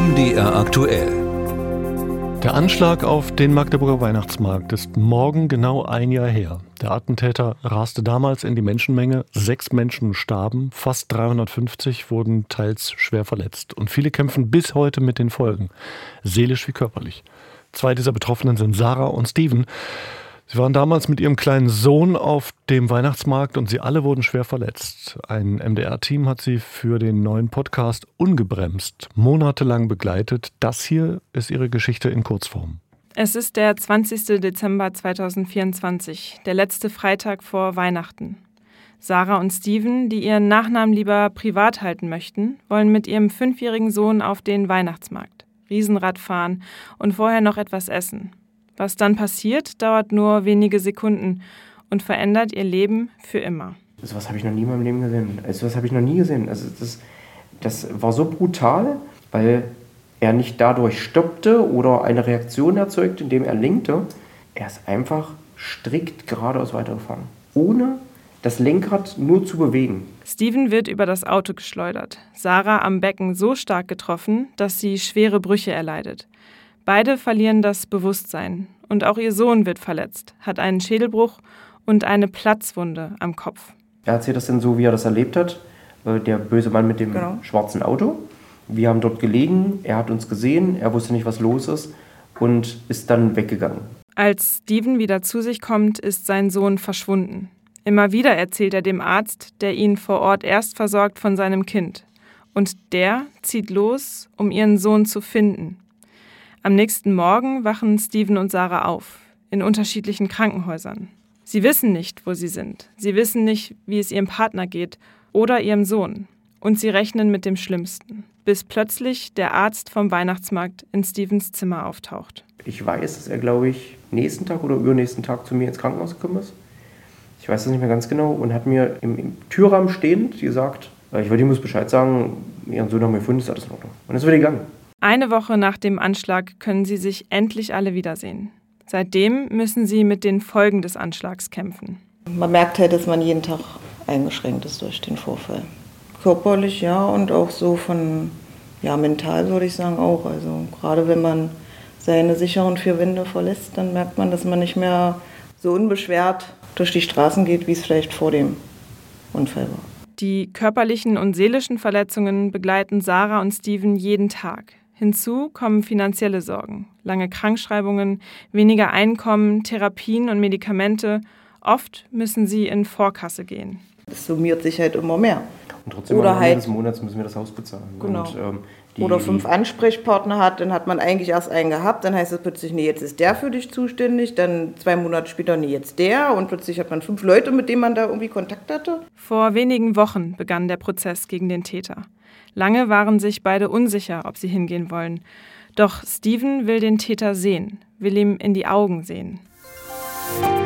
MDR aktuell. Der Anschlag auf den Magdeburger Weihnachtsmarkt ist morgen genau ein Jahr her. Der Attentäter raste damals in die Menschenmenge, 6 Menschen starben, fast 350 wurden teils schwer verletzt. Und viele kämpfen bis heute mit den Folgen, seelisch wie körperlich. 2 dieser Betroffenen sind Sarah und Steven. Sie waren damals mit ihrem kleinen Sohn auf dem Weihnachtsmarkt und sie alle wurden schwer verletzt. Ein MDR-Team hat sie für den neuen Podcast Ungebremst monatelang begleitet. Das hier ist ihre Geschichte in Kurzform. Es ist der 20. Dezember 2024, der letzte Freitag vor Weihnachten. Sarah und Steven, die ihren Nachnamen lieber privat halten möchten, wollen mit ihrem 5-jährigen Sohn auf den Weihnachtsmarkt, Riesenrad fahren und vorher noch etwas essen. Was dann passiert, dauert nur wenige Sekunden und verändert ihr Leben für immer. So was habe ich noch nie in meinem Leben gesehen. Das habe ich noch nie gesehen. Also das war so brutal, weil er nicht dadurch stoppte oder eine Reaktion erzeugte, indem er lenkte. Er ist einfach strikt geradeaus weitergefahren, ohne das Lenkrad nur zu bewegen. Steven wird über das Auto geschleudert. Sarah am Becken so stark getroffen, dass sie schwere Brüche erleidet. Beide verlieren das Bewusstsein und auch ihr Sohn wird verletzt, hat einen Schädelbruch und eine Platzwunde am Kopf. Er erzählt das denn so, wie er das erlebt hat, der böse Mann mit dem schwarzen Auto. Wir haben dort gelegen, er hat uns gesehen, er wusste nicht, was los ist und ist dann weggegangen. Als Steven wieder zu sich kommt, ist sein Sohn verschwunden. Immer wieder erzählt er dem Arzt, der ihn vor Ort erst versorgt, von seinem Kind. Und der zieht los, um ihren Sohn zu finden. Am nächsten Morgen wachen Steven und Sarah auf, in unterschiedlichen Krankenhäusern. Sie wissen nicht, wo sie sind. Sie wissen nicht, wie es ihrem Partner geht oder ihrem Sohn. Und sie rechnen mit dem Schlimmsten, bis plötzlich der Arzt vom Weihnachtsmarkt in Stevens Zimmer auftaucht. Ich weiß, dass er, glaube ich, nächsten Tag oder übernächsten Tag zu mir ins Krankenhaus gekommen ist. Ich weiß das nicht mehr ganz genau und hat mir im Türrahmen stehend gesagt, ich wollte ihm Bescheid sagen, ihren Sohn haben wir gefunden, ist alles in Ordnung. Und ist wieder gegangen. Eine Woche nach dem Anschlag können sie sich endlich alle wiedersehen. Seitdem müssen sie mit den Folgen des Anschlags kämpfen. Man merkt halt, dass man jeden Tag eingeschränkt ist durch den Vorfall. Körperlich ja und auch so mental würde ich sagen auch. Also gerade wenn man seine sicheren 4 Wände verlässt, dann merkt man, dass man nicht mehr so unbeschwert durch die Straßen geht, wie es vielleicht vor dem Unfall war. Die körperlichen und seelischen Verletzungen begleiten Sarah und Steven jeden Tag. Hinzu kommen finanzielle Sorgen, lange Krankschreibungen, weniger Einkommen, Therapien und Medikamente. Oft müssen sie in Vorkasse gehen. Das summiert sich halt immer mehr. Und trotzdem am Ende des Monats müssen wir das Haus bezahlen. Genau. Und, oder 5 Ansprechpartner hat, dann hat man eigentlich erst einen gehabt, dann heißt es plötzlich, nee, jetzt ist der für dich zuständig, dann 2 Monate später, nee, jetzt der und plötzlich hat man 5 Leute, mit denen man da irgendwie Kontakt hatte. Vor wenigen Wochen begann der Prozess gegen den Täter. Lange waren sich beide unsicher, ob sie hingehen wollen. Doch Steven will den Täter sehen, will ihm in die Augen sehen.